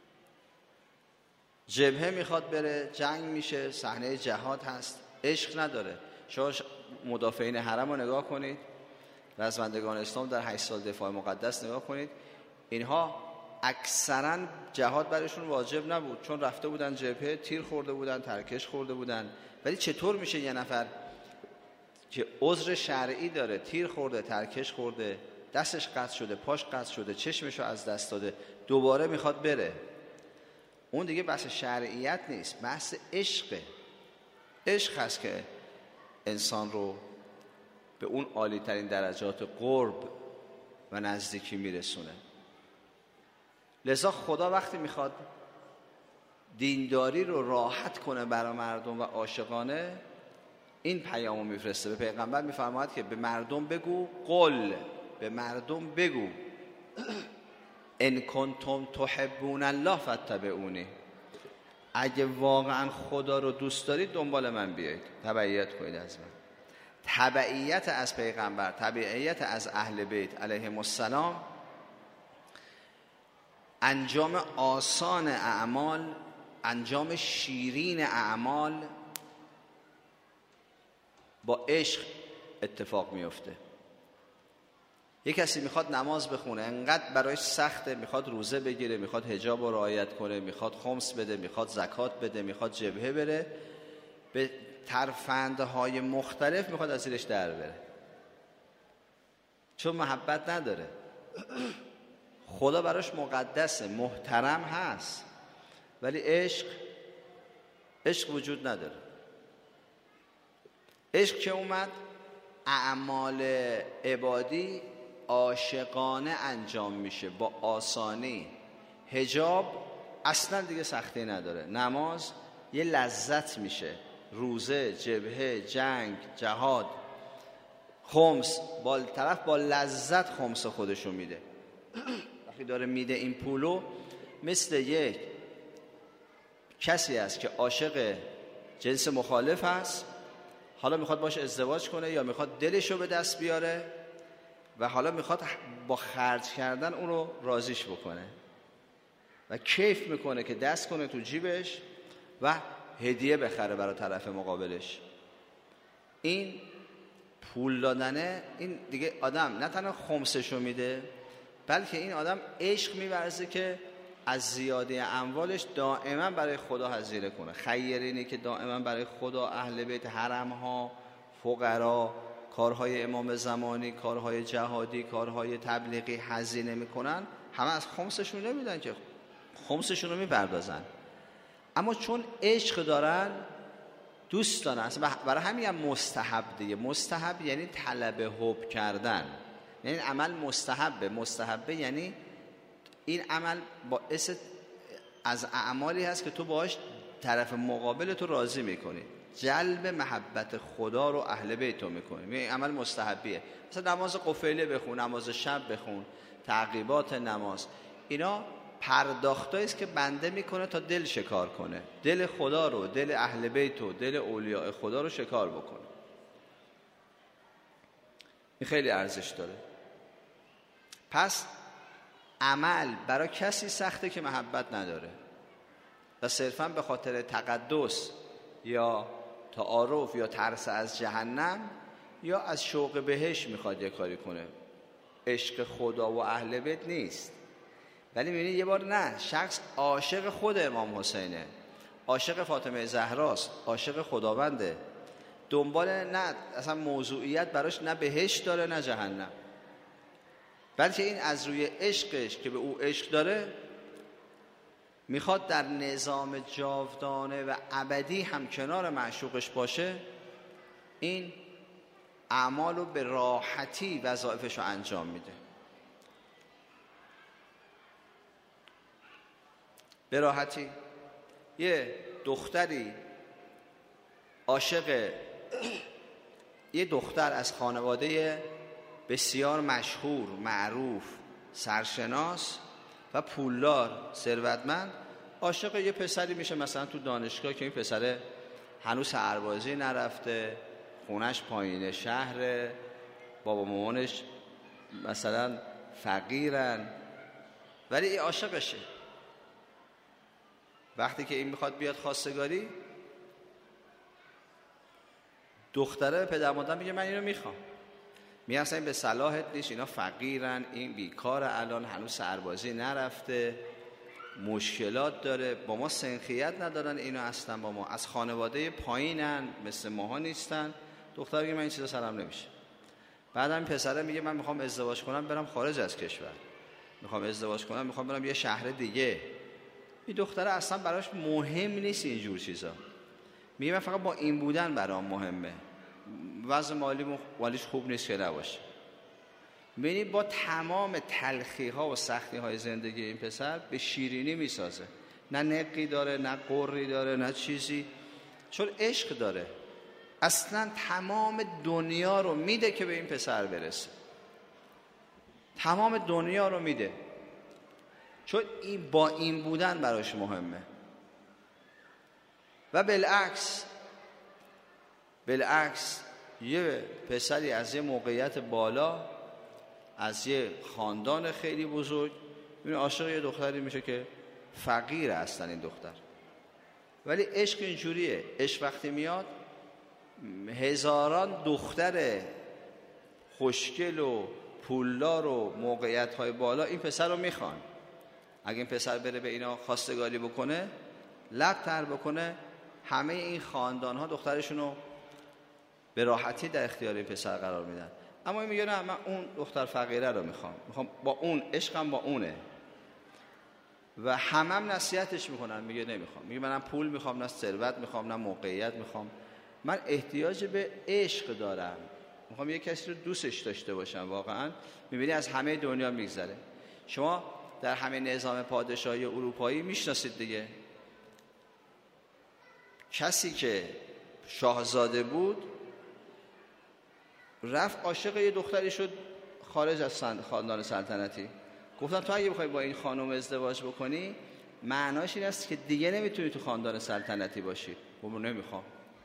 جبهه میخواد بره، جنگ میشه، صحنه جهاد هست، عشق نداره. شما مدافعین حرم رو نگاه کنید، رزمندگان اسلام در 8 سال دفاع مقدس نگاه کنید، اینها اکثرا جهاد برشون واجب نبود، چون رفته بودن جبهه، تیر خورده بودن، ترکش خورده بودن. ولی چطور میشه یه نفر که عذر شرعی داره، تیر خورده، ترکش خورده، دستش قطع شده، پاش قطع شده، چشمشو از دست داده، دوباره میخواد بره؟ اون دیگه بحث شرعیت نیست، بحث عشقه. عشق هست که انسان رو به اون عالی ترین درجات قرب و نزدیکی میرسونه. لذا خدا وقتی میخواد دینداری رو راحت کنه برای مردم و عاشقانه، این پیامو میفرسته. به پیغمبر میفرماید که به مردم بگو، قل، به مردم بگو ان کنتم تحبون الله فاتبعونی، اگه واقعا خدا رو دوست دارید دنبال من بیایید، تبعیت کنید از من. تبعیت از پیغمبر، تبعیت از اهل بیت علیهم السلام، انجام آسان اعمال، انجام شیرین اعمال با عشق اتفاق میفته. یک کسی میخواد نماز بخونه، انقدر برایش سخته، میخواد روزه بگیره، میخواد حجاب رو رعایت کنه، میخواد خمس بده، میخواد زکات بده، میخواد جبهه بره، به ترفندهای مختلف میخواد از زیرش در بره، چون محبت نداره. خدا براش مقدسه، محترم هست، ولی عشق وجود نداره. عشق که اومد اعمال عبادی عاشقانه انجام میشه با آسانی. حجاب اصلا دیگه سختی نداره، نماز یه لذت میشه، روزه، جبهه، جنگ، جهاد، خمس، طرف با لذت خمس خودشو میده. وقتی داره میده این پولو، مثل یک کسی است که عاشق جنس مخالف هست، حالا میخواد باشه ازدواج کنه یا میخواد دلشو به دست بیاره و حالا میخواد با خرج کردن اونو راضیش بکنه و کیف میکنه که دست کنه تو جیبش و هدیه بخره برای طرف مقابلش. این پول دادنه، این دیگه آدم نه تنها خمسشو میده، بلکه این آدم عشق می‌ورزه که از زیاده اموالش دائما برای خدا هزینه کنه. خیرینی که دائما برای خدا، اهل بیت، حرم‌ها، فقرا، کارهای امام زمانی، کارهای جهادی، کارهای تبلیغی هزینه میکنن، همه از خمسشون نمیدن که، خمسشون رو میپردازن. اما چون عشق دارن، دوست دارن، اصلا برای همین هم مستحب دیگه. مستحب یعنی طلب حب کردن، یعنی عمل مستحبه یعنی این عمل باعث از اعمالی هست که تو باهاش طرف مقابل تو راضی میکنی، جلب محبت خدا رو اهل بیت تو میکنی. این عمل مستحبیه. مثلا نماز قفیله بخون، نماز شب بخون، تعقیبات نماز، اینا پرداختایی است که بنده میکنه تا دل شکار کنه، دل خدا رو، دل اهل بیت و دل اولیاء خدا رو شکار بکنه. این خیلی ارزش داره. پس عمل برای کسی سخته که محبت نداره و صرفاً به خاطر تقدس یا تعارف یا ترس از جهنم یا از شوق بهش میخواد یه کاری کنه. عشق خدا و اهل بیت نیست. ولی میبینید یه بار نه، شخص عاشق خود امام حسینه، عاشق فاطمه زهراست، عاشق خداونده، دنبال نه اصلا موضوعیت براش نه بهشت داره نه جهنم، بلکه این از روی عشقش که به او عشق داره میخواد در نظام جاودانه و ابدی هم کنار معشوقش باشه. این اعمالو به راحتی وظایفشو انجام میده، به راحتی. یه دختری عاشق یه دختر از خانواده بسیار مشهور، معروف، سرشناس و پولدار، ثروتمند، عاشق یه پسری میشه مثلا تو دانشگاه که این پسر هنوز سربازی نرفته، خونش پایین شهر، بابا مامانش مثلا فقیرن، ولی این عاشقشه. وقتی که این میخواد بیاد خواستگاری، دختره به پدر مادر میگه من اینو میخوام. میگه اصلا این به صلاحت نیست، اینا فقیرن، این بیکار، الان هنوز سربازی نرفته، مشکلات داره، با ما سنخیت ندارن، اینا اصلا با ما از خانواده پایینن، مثل ماها نیستن. دختر میگه من این چیزا سرم نمیشه. بعدم این پسره میگه من میخوام ازدواج کنم برم خارج از کشور، میخوام ازدواج کنم میخوام برم یه شهر دیگه. این دختره اصلا براش مهم نیست اینجور چیزا، میگه من فقط با این بودن برام مهمه، وضع مالیش خوب نیست که نباشه. ببینید با تمام تلخی ها و سختی های زندگی این پسر به شیرینی میسازه، نه نقی داره نه قری داره نه چیزی، چون عشق داره. اصلا تمام دنیا رو میده که به این پسر برسه، تمام دنیا رو میده، چون این با این بودن براش مهمه. و بالعکس یه پسری از یه موقعیت بالا، از یه خاندان خیلی بزرگ، عاشق یه دختری میشه که فقیره اصلا این دختر، ولی عشق اینجوریه، عشق وقتی میاد هزاران دختر خوشگل و پولدار و موقعیت‌های بالا این پسر رو میخوان. اگه این پسر بره به اینا خواستگاری بکنه، لب تر بکنه، همه این خاندان‌ها دخترشونو به راحتی در اختیار این پسر قرار میدن. اما این میگه نه، من اون دختر فقیره رو میخوام با اون عشقم با اونه. و هم نصیحتش میکنن، میگه نمیخوام، میگه منم پول میخوام، نه ثروت میخوام، نه موقعیت میخوام، من احتیاج به عشق دارم، میخوام یه کسی رو دوستش داشته باشم. واقعا میبینی از همه دنیا میگذره. شما در همه نظام پادشاهی اروپایی میشناسید دیگه، کسی که شاهزاده بود رفت عاشق یه دختری شد خارج از خاندان سلطنتی، گفتن تو اگه بخوای با این خانم ازدواج بکنی معناش این است که دیگه نمیتونی تو خاندان سلطنتی باشی. گفت نمیخوام.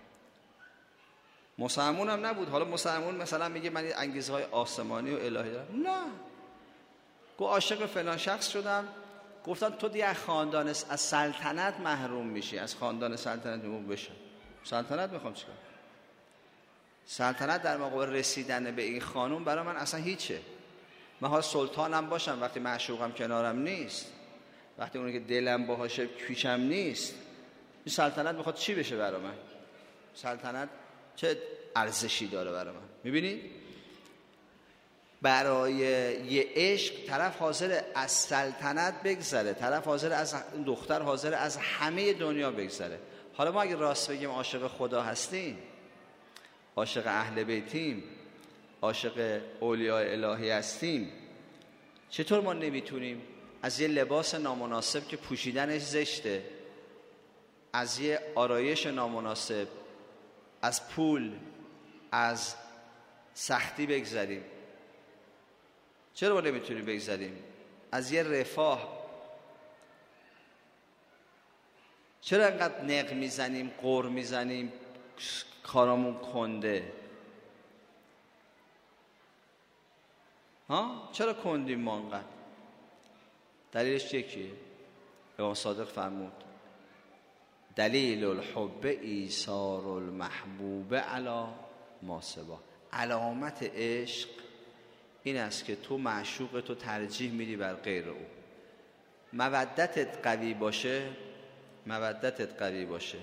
مسلمون هم نبود. حالا مسلمون مثلا میگه من انگیزه های آسمانی و الهی دارم، نه، گفت عاشق فلان شخص شدم، گفتن تو دیگه از خاندان از سلطنت محروم میشی، از خاندان سلطنت میگم بشم، سلطنت میخوام چیکار. سلطنت در مقابل رسیدن به این خانوم برای من اصلا هیچه. من ها سلطانم باشم وقتی معشوقم کنارم نیست، وقتی اونی که دلم باهاشه پیشم نیست، این سلطنت میخواد چی بشه برای من؟ سلطنت چه ارزشی داره برای من؟ میبینید؟ برای یه عشق طرف حاضر از سلطنت بگذره، طرف حاضر از دختر، حاضر از همه دنیا بگذره. حالا ما اگه راست بگیم عاشق خدا هستیم، عاشق اهل بیتیم، عاشق اولیاء الهی هستیم، چطور ما نمیتونیم از یه لباس نامناسب که پوشیدنش زشته، از یه آرایش نامناسب، از پول، از سختی بگذریم؟ چرا ما نمیتونیم بگذریم؟ از یه رفاه. چرا انقدر نق میزنیم، قر میزنیم، کارامون کنده؟ چرا کندیم ما انقدر؟ دلیلش یکیه. امام صادق فرمود دلیل الحب ایثار المحبوب علی ما سوا. علامت عشق این است که تو معشوق تو ترجیح میدی بر غیر او. مودتت قوی باشه،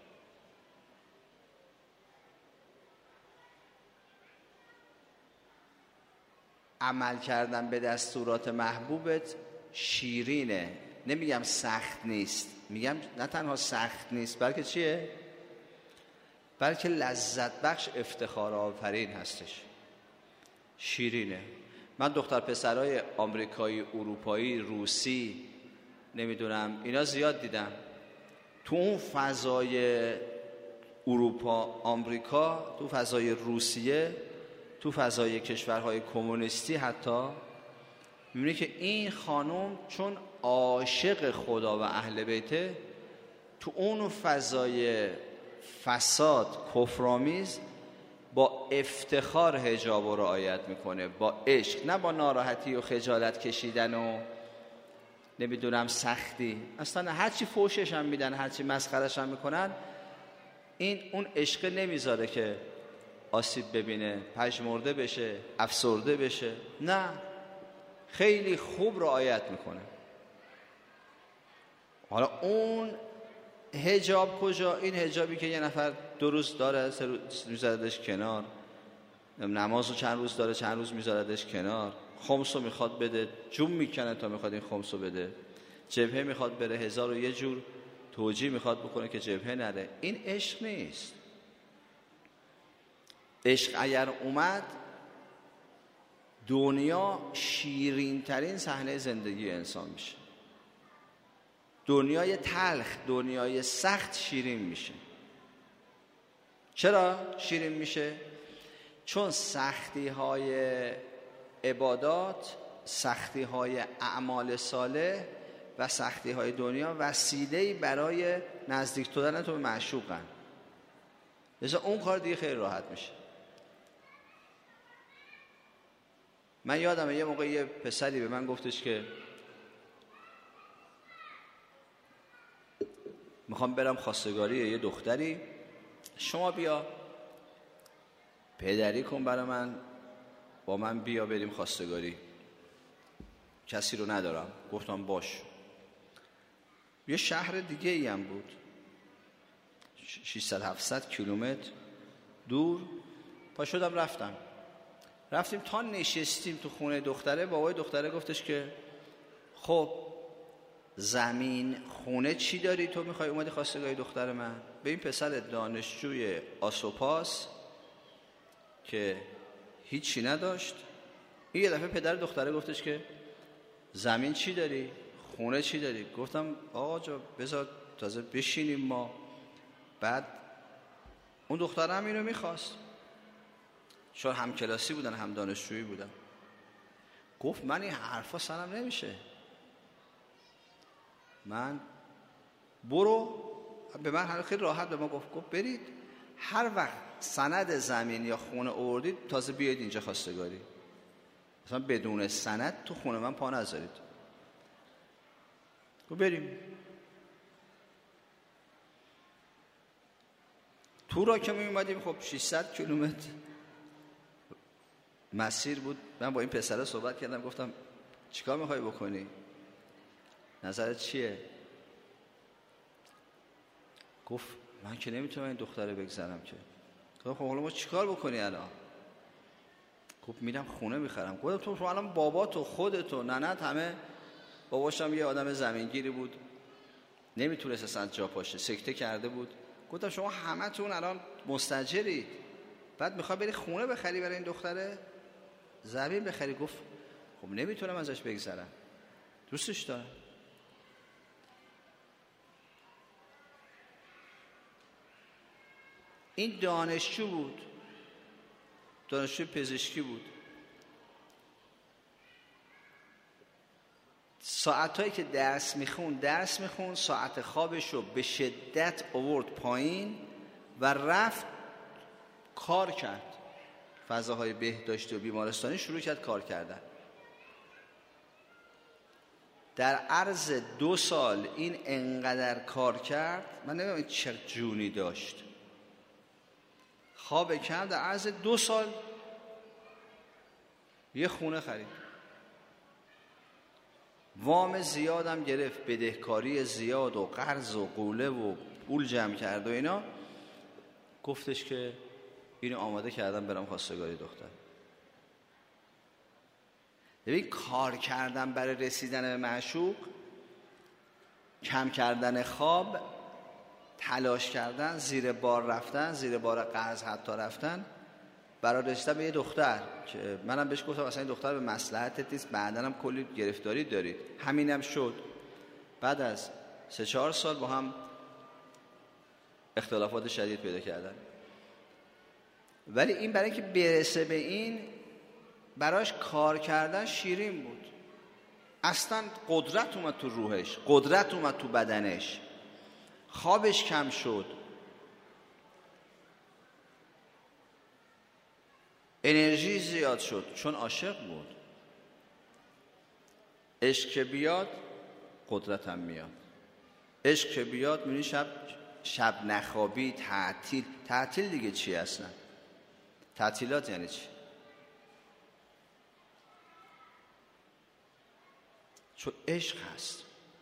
عمل کردن به دستورات محبوبت شیرینه. نمیگم سخت نیست، میگم نه تنها سخت نیست بلکه چیه؟ بلکه لذت بخش، افتخار آفرین هستش، شیرینه. من دختر پسرای آمریکایی، اروپایی، روسی، نمیدونم اینا زیاد دیدم. تو اون فضای اروپا، آمریکا، تو فضای روسیه، تو فضای کشورهای کمونیستی حتی، می‌بینی که این خانم چون عاشق خدا و اهل بیته، تو اون فضای فساد کفرآمیز با افتخار حجاب رو رعایت میکنه، با عشق، نه با ناراحتی و خجالت کشیدن و نمیدونم سختی. اصلا هرچی فوشش هم میدن، هرچی مسخرش هم میکنن، این اون عشق نمیذاره که آسیب ببینه، پژمرده بشه، افسرده بشه. نه، خیلی خوب رعایت میکنه. حالا اون حجاب کجا؟ این حجابی که یه نفر 2 روز داره، 3 روز میذاردش کنار، نمازو چند روز داره، چند روز میذاردش کنار، خمسو میخواد بده، جون میکنه تا میخواد این خمسو بده، جبهه میخواد بره، 1001 جور توجیه میخواد بکنه که جبهه نره. این عشق نیست. عشق اگر اومد، دنیا شیرین ترین صحنه زندگی انسان میشه. دنیای تلخ، دنیای سخت شیرین میشه. چرا شیرین میشه؟ چون سختی های عبادات، سختی های اعمال صالح و سختی های دنیا وسیله‌ای برای نزدیک شدن تو به معشوقن. لذا اون کار دیگه خیلی راحت میشه. من یادمه یه موقع یه پسری به من گفتش که میخوام برم خواستگاری یه دختری، شما بیا پدری کن برای من، با من بیا بریم خواستگاری، کسی رو ندارم. گفتم باش. یه شهر دیگه ای هم بود، 600-700 کیلومتر دور. پا شدم رفتیم تا نشستیم تو خونه دختره. بابای دختره گفتش که خب زمین خونه چی داری تو میخوای اومدی خواستگاری دختر من؟ به این پسر دانشجوی آسوپاس که هیچی نداشت، این یه دفعه پدر دختره گفتش که زمین چی داری؟ خونه چی داری؟ گفتم آقا جا بذار تازه بشینیم ما. بعد اون دختره هم اینو میخواست، چون هم کلاسی بودن هم دانشجویی بودن. گفت من این حرفا سرم نمیشه، من برو. به من خیلی راحت به ما گفت برید هر وقت سند زمین یا خونه آوردید تازه بیاید اینجا خواستگاری، مثلا بدون سند تو خونه من پا نذارید. بریم. تو را که می اومدیم خب 600 کیلومتر مسیر بود. من با این پسره صحبت کردم، گفتم چیکار میخوای بکنی؟ نظرت چیه؟ گفت من که نمیتونم این دختره بگذرم که. گفتم خب حالا ما چیکار بکنی الان؟ گفت میرم خونه میخرم. گفتم تو الان بابات و خودت و ننت همه، باباشم یه آدم زمینگیری بود نمیتونست اصلا جا پاشه، سکته کرده بود. گفتم شما همتون الان مستاجرید، بعد میخوای بری خونه بخری برای این دختره، زمین بخری. گفت خب نمیتونم ازش بگذرم، دوستش دارم. این دانشجو بود، دانشجو پزشکی بود. ساعتایی که درس میخون ساعت خوابش رو به شدت آورد پایین و رفت کار کرد. فضاهای بهداشتی و بیمارستانی شروع کرد کار کردن. در عرض 2 سال این انقدر کار کرد، من نمیدونم این چه جونی داشت. خواب کم در عرض 2 سال یه خونه خرید، وام زیادم گرفت، بدهکاری زیاد و قرض و قوله و پول جمع کرد و اینا. گفتش که اینو آماده کردم برام خواستگاری دختر. ببین کار کردن برای رسیدن به معشوق، کم کردن خواب، تلاش کردن، زیر بار رفتن، زیر بار قرض حتی رفتن برای رسیدن به یه دختر که منم بهش گفتم اصلا این دختر به مصلحتت نیست، بعداً هم کلی گرفتاری دارید. همینم شد. بعد از 3-4 سال با هم اختلافات شدید پیدا کردن. ولی این برای اینکه برسه به این، براش کار کردن شیرین بود. اصلا قدرت اومد تو روحش، قدرت اومد تو بدنش، خوابش کم شد، انرژی زیاد شد، چون عاشق بود. عشق که بیاد قدرت هم میاد. عشق که بیاد میبینی شب نخوابی، تعطیل دیگه چی اصلا؟ تعطیلات یعنی چی؟ چون عشق هست.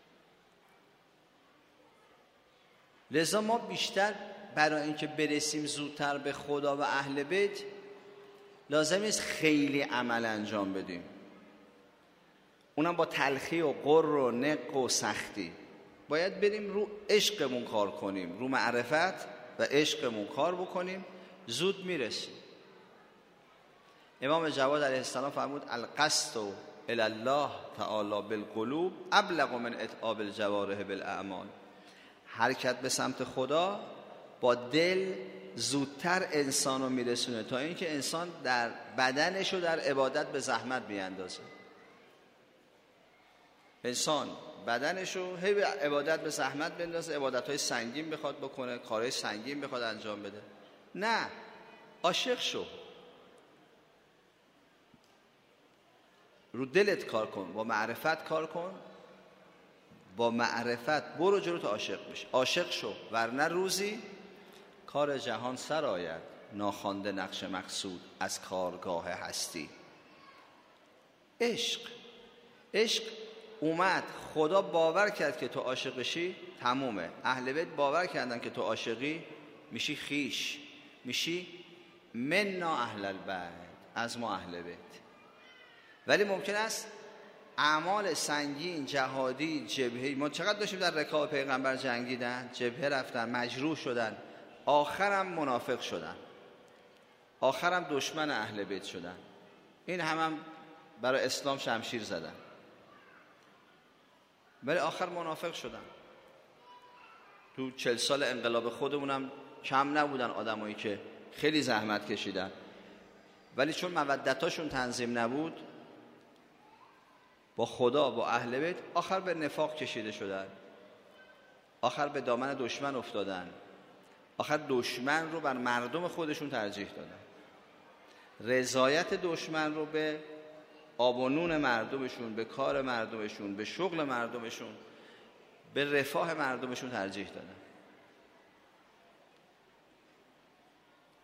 لذا ما بیشتر برای اینکه برسیم زودتر به خدا و اهل بیت لازم نیست خیلی عمل انجام بدیم، اونم با تلخی و قر و نق و سختی. باید بریم رو عشقمون کار کنیم، رو معرفت و عشقمون کار بکنیم، زود میرسیم. امام جواد علیه السلام فرمود القصد الی الله تعالی بالقلوب ابلغ من اتعاب الجوارح بالاعمال. حرکت به سمت خدا با دل زودتر انسانو میرسونه تا اینکه انسان در بدنشو در عبادت به زحمت بیاندازه. انسان بدنشو هی به عبادت به زحمت بندازه، عبادتهای سنگین بخواد بکنه، کارهای سنگین بخواد انجام بده. نه، عاشق شو، رو دلت کار کن، با معرفت کار کن، با معرفت برو جلو تا عاشق بشی. عاشق شو، ورنه روزی کار جهان سر آید، ناخوانده نقش مقصود از کارگاه هستی. عشق اومد، خدا باور کرد که تو عاشقشی، تمومه. اهل بیت باور کردن که تو عاشقی، میشی خیش، میشی منا اهل البیت، از ما اهل بیت. ولی ممکن است اعمال سنگین، جهادی، جبهه‌ای، ما چقدر داشتیم در رکاب پیغمبر جنگیدن، جبهه رفتن، مجروح شدن، آخرم منافق شدن، آخرم دشمن اهل بیت شدن. این هم برای اسلام شمشیر زدن ولی آخر منافق شدن. تو 40 سال انقلاب خودمونم کم نبودن آدمایی که خیلی زحمت کشیدن ولی چون مودتاشون تنظیم نبود با خدا، با اهل بیت، آخر به نفاق کشیده شدن، آخر به دامن دشمن افتادن، آخر دشمن رو بر مردم خودشون ترجیح دادن، رضایت دشمن رو به آب و نون مردمشون، به کار مردمشون، به شغل مردمشون، به رفاه مردمشون ترجیح دادن.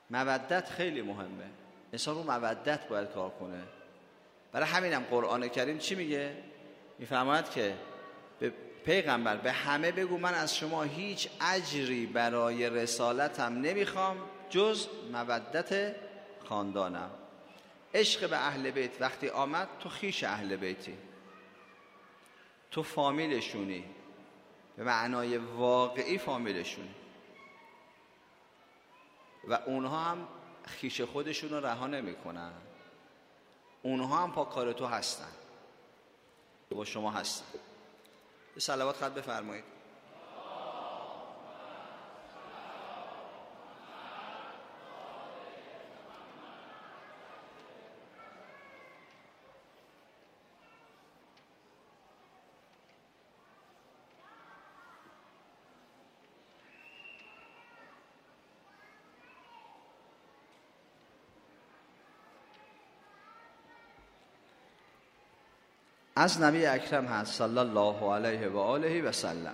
مودت خیلی مهمه. انسان رو مودت باید کار کنه. برای همینم قرآن کریم چی میگه؟ میفرماید که به پیغمبر به همه بگو من از شما هیچ اجری برای رسالتم نمیخوام جز مودت خاندانم. عشق به اهل بیت وقتی آمد، تو خیش اهل بیتی، تو فامیلشونی، به معنای واقعی فامیلشونی و اونها هم خیش خودشون رو رها نمی‌کنن. اونها هم پا کار تو هستن، با شما هستن. یه صلوات خط بفرمایید. از نبی اکرم هست صلی الله علیه و آله و سلم.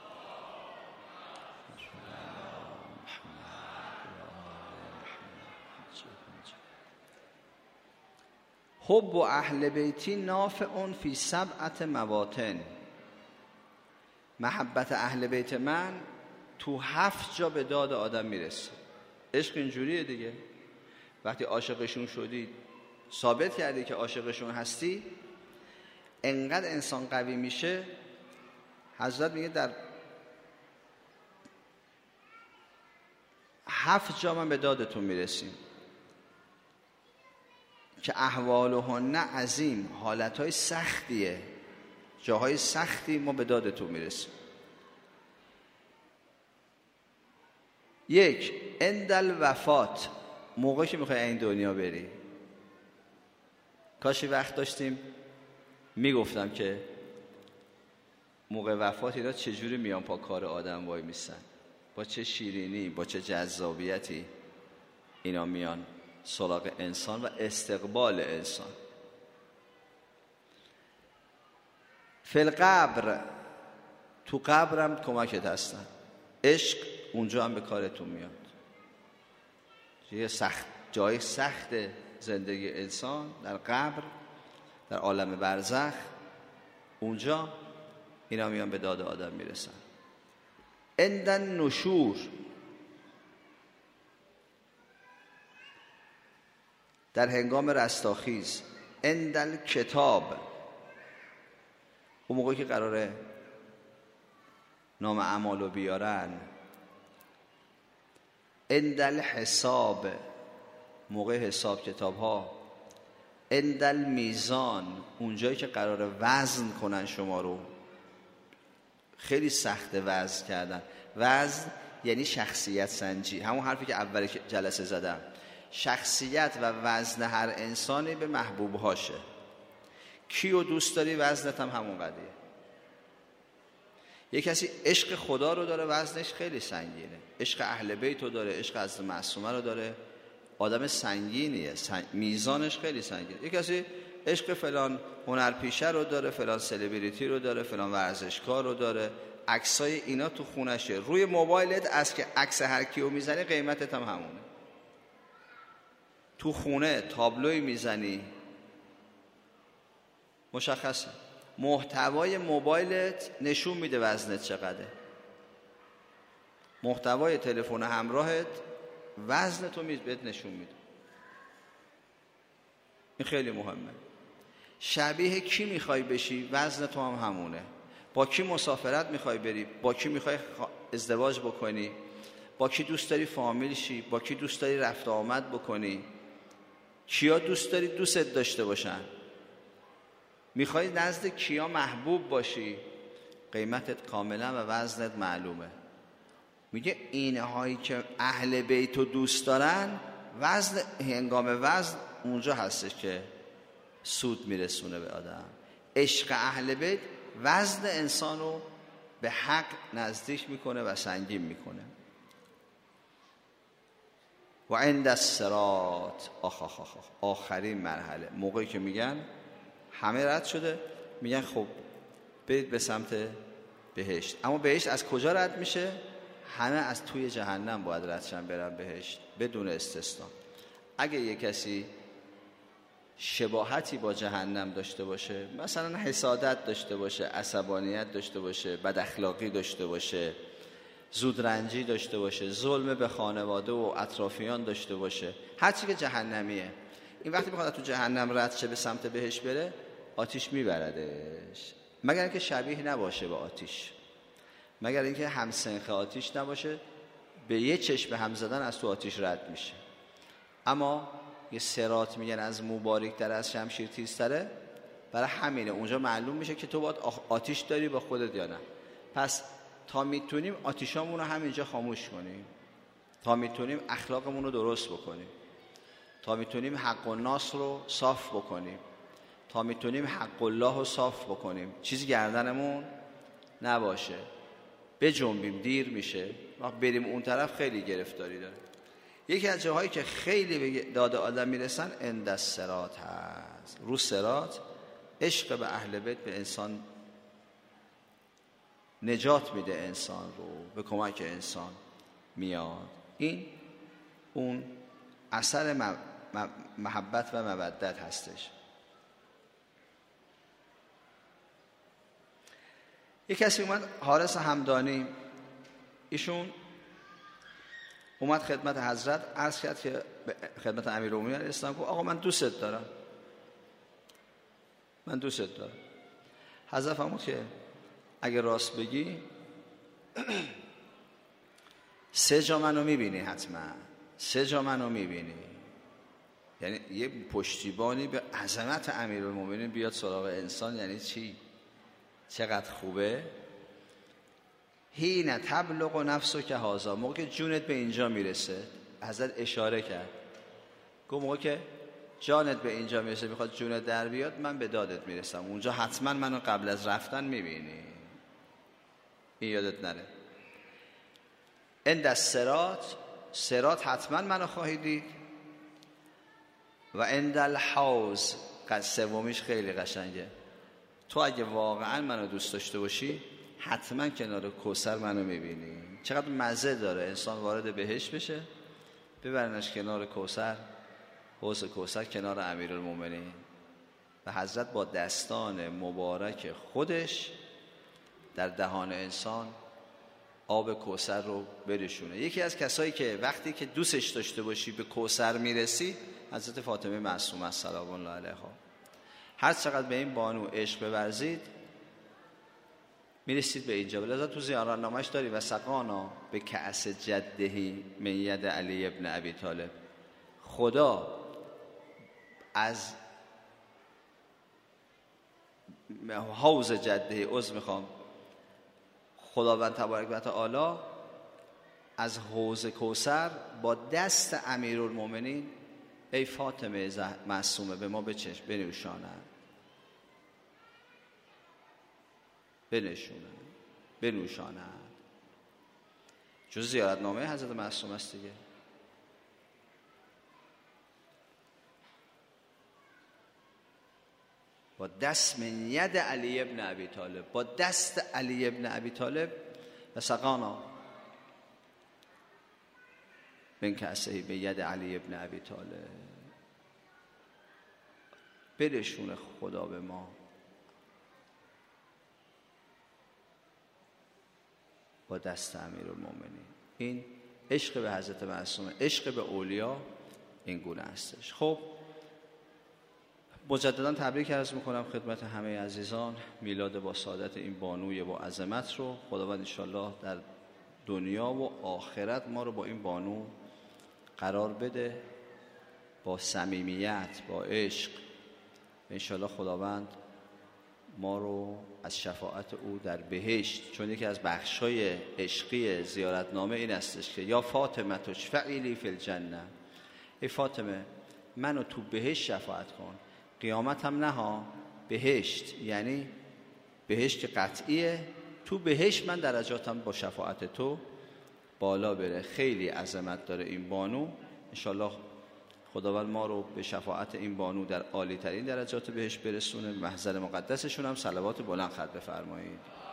حب و اهل بیتی نافع فی 7 مواطن. محبت اهل بیت من تو 7 جا به داد آدم میرسه. عشق اینجوریه دیگه. وقتی عاشقشون شدی، ثابت کردی که عاشقشون هستی، انقدر انسان قوی میشه. حضرت میگه در 7 جا من به دادتون میرسیم که احوالهن عظیم، حالتهای سختیه، جاهای سختی ما به دادتون میرسیم. 1 عند الوفات، موقعی که میخوای این دنیا بری. کاشی وقت داشتیم میگفتم که موقع وفات اینا چجوری میان پا کار آدم وای میسن، با چه شیرینی، با چه جذابیتی اینا میان سراغ انسان و استقبال انسان. فی القبر، تو قبرم کمکت هستن. عشق اونجا هم به کارتون میاد. جای سخت زندگی انسان در قبر، در عالم برزخ، اونجا اینا میان به داد آدم میرسن. عند النشور، در هنگام رستاخیز. عند الکتاب، اون موقعی که قراره نام اعمالو بیارن. عند الحساب، موقع حساب کتاب ها. عند المیزان، اونجایی که قراره وزن کنن شما رو. خیلی سخت وزن کردن. وزن یعنی شخصیت سنجی، همون حرفی که اول جلسه زدم. شخصیت و وزن هر انسانی به محبوبهاشه. کیو دوست داری وزنت هم همون قدیه. یک کسی عشق خدا رو داره، وزنش خیلی سنگینه. عشق اهل بیت رو داره، عشق حضرت معصومه رو داره، آدم سنگینیه، میزانش خیلی سنگینه. یک کسی عشق فلان هنرپیشه رو داره، فلان سلبریتی رو داره، فلان ورزشکار رو داره، عکسای اینا تو خونشه. روی موبایلت از که عکس هر کیو میزنی قیمتت هم همونه. تو خونه تابلوی میزنی مشخصه. محتوای موبایلت نشون میده وزنت چقدره. محتوای تلفن همراهت وزنتو بهت نشون میده. این خیلی مهمه. شبیه کی میخوای بشی، وزنتو هم همونه. با کی مسافرت میخوای بری، با کی میخوای ازدواج بکنی، با کی دوست داری فامیل شی، با کی دوست داری رفت آمد بکنی، کیا دوست داری دوستت داشته باشن، میخوای نزد کیا محبوب باشی، قیمتت کاملا و وزنت معلومه. میگه اینهایی که اهل بیتو دوست دارن، وزن هنگام وزن اونجا هستش که سود میرسونه به آدم. عشق اهل بیت وزن انسانو به حق نزدیک میکنه و سنگین میکنه. و عند الصراط، آخرین مرحله، موقعی که میگن همه رد شده، میگن خب برید به سمت بهشت. اما بهشت از کجا رد میشه؟ همه از توی جهنم باید ردشن برن بهشت بدون استثنا. اگه یه کسی شباهتی با جهنم داشته باشه، مثلا حسادت داشته باشه، عصبانیت داشته باشه، بد اخلاقی داشته باشه، زودرنجی داشته باشه، ظلم به خانواده و اطرافیان داشته باشه، هر چی که جهنمیه، این وقتی بخواد تو جهنم رد شه به سمت بهشت بره، آتیش میبردش. مگر اینکه شبیه نباشه به آتیش، مگر اینکه همسنخ آتیش نباشه، به یه چشم هم زدن از تو آتیش رد میشه. اما یه صراط میگن از مو باریک‌تر از شمشیر تیزتره، برای همینه اونجا معلوم میشه که تو باید آتیش داری با خودت یا نه. پس تا میتونیم آتیشامون رو همینجا خاموش کنیم، تا میتونیم اخلاقمون رو درست بکنیم، تا میتونیم حق الناس رو صاف بکنیم، تا میتونیم حق الله رو صاف بکنیم، چیزی گردنمون نباشه، بجنبیم. دیر میشه، وقت بریم اون طرف خیلی گرفتاری داره. یکی از جاهایی که خیلی به داد آدم میرسن عند الصراط هست. رو صراط عشق به اهل بیت به انسان نجات میده، انسان رو به کمک انسان میاد. این اون اثر محبت و مودت هستش. یک کسی اومد، حارس همدانی، ایشون اومد خدمت حضرت، عرض کرد که خدمت امیرالمومنین علیه السلام، گفت آقا من دوست دارم، من دوست دارم. حضرت فرمود که اگه راست بگی 3 جا منو میبینی، حتما 3 جا منو میبینی. یعنی یه پشتیبانی به عظمت امیرالمومنین بیاد سراغ انسان، یعنی چی؟ چقدر خوبه. حین تبلغ نفسک هذا، موقع که جونت به اینجا میرسه، حضرت اشاره کرد، گفت موقع که جانت به اینجا میرسه میخواد جونت در بیاد، من به دادت میرسم، اونجا حتما منو قبل از رفتن میبینی، این یادت نره. عند الصراط، صراط حتما منو خواهی دید. و عند الحوض، سومیش خیلی قشنگه، تو اگه واقعا منو دوست داشته باشی حتما کنار کوثر منو میبینی. چقدر مزه داره انسان وارد بهشت بشه، ببرنش کنار کوثر، حوض کوثر، کنار امیرالمومنین، و حضرت با دستان مبارک خودش در دهان انسان آب کوثر رو برشونه. یکی از کسایی که وقتی که دوستش داشته باشی به کوثر میرسی، حضرت فاطمه معصومه سلام الله علیها. هر چقدر به این بانو عشق بورزید میرسید به اینجا. لذا تو زیارت نامش داری و سقانا به کأس جدهی من ید علی ابن ابی طالب. خدا از حوض جدهی، عذر میخوام، خداوند تبارک و تعالی از حوض کوثر با دست امیرالمومنین ای فاطمه معصومه به ما بچشم بنوشاند. جز زیارت نامه حضرت معصومه است دیگه. با دست من ید علی ابن ابی طالب، با دست علی ابن ابی طالب، و سقانا من کأسه به ید علی ابن ابی طالب، برشون خدا به ما. با دست امیرالمومنین. این عشق به حضرت معصومه، عشق به اولیا این گونه هستش. خب مجددا تبریک عرض میکنم خدمت همه عزیزان میلاد با سعادت این بانوی با عظمت رو. خداوند انشالله در دنیا و آخرت ما رو با این بانو قرار بده، با صمیمیت، با عشق. انشالله خداوند ما رو از شفاعت او در بهشت، چون یکی از بخشای عشقی زیارتنامه این استش که یا فاطمه تشفعی لی فی الجنه، ای فاطمه منو تو بهشت شفاعت کن. قیامت هم نه ها، بهشت، یعنی بهشت که قطعیه، تو بهشت من درجاتم با شفاعت تو بالا بره. خیلی عظمت داره این بانو. انشالله خداوند ما رو به شفاعت این بانو در عالی ترین درجات بهشت برسونه. محضر مقدسشون هم صلوات بلند خط بفرمایید.